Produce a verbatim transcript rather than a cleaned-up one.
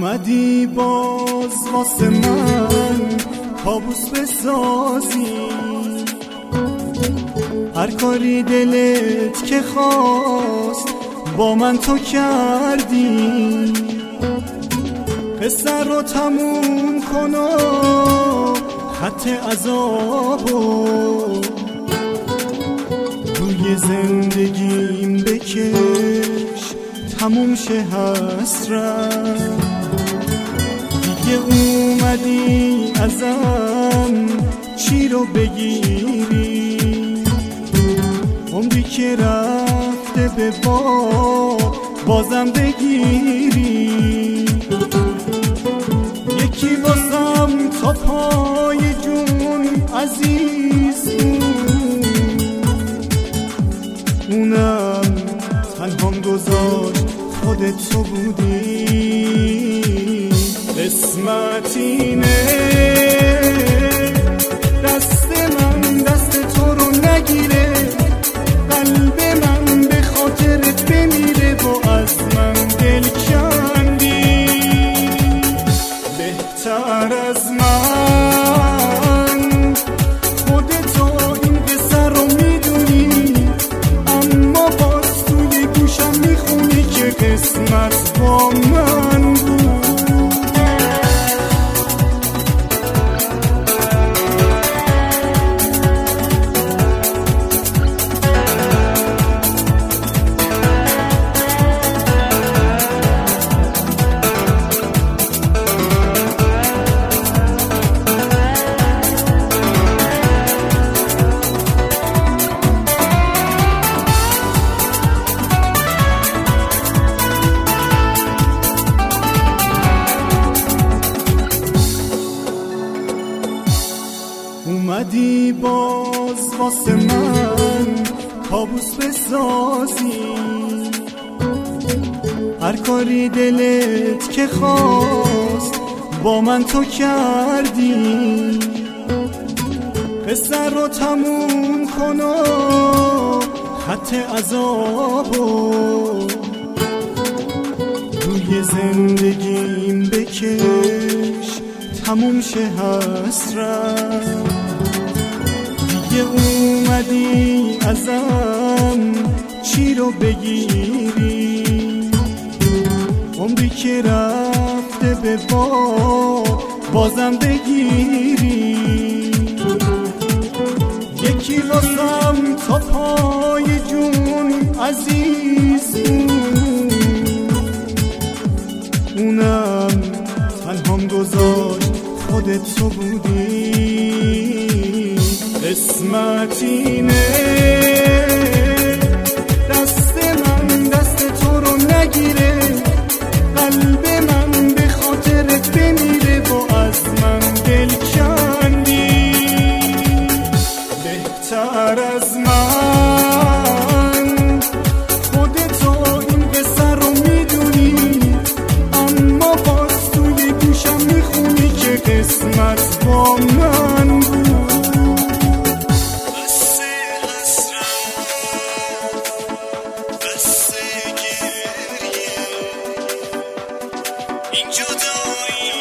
اومدی باز واسه من کابوس بسازی، هر کاری دلت که خواست با من تو کردی. قصه رو تموم کن و خط عذابو توی زندگیم بکش، تموم شه حسرت. دیگه اومدی ازم چی رو بگیری، عمری که رفته به باد بازم بگیری. یکی واسم تا پای جون عزیز بود، اونم تنهام گذاشت خودت تو بودی. قسمت اینه دست من دست تو رو نگیره، قلب من به خاطرت بمیره و از من دل کندی. بهتر از من خودتو این قصه رو میدونی، اما باز توی گوشم میخونی که قسمت با من بود. اومدی باز واسه من کابوس بسازی، هر کاری دلت که خواست با من تو کردی. قصه رو تموم کن و خط عذابو روی زندگیم بکش، تموم شه حسرت. دیگه اومدی ازم چی رو بگیری، عمری که رفته به باد بازم بگیری. یکی واسم تا پای جون عزیز بود، اونم تنهام گذاشت خودت تو بودی. قسمت اینه دست من دست تو رو نگیره، قلب من به خاطرت بمیره و از من دل کندی. بهتر از من خودتو این قصه رو میدونی، اما باز توی گوشم میخونی که قسمت با من بود. این جدایی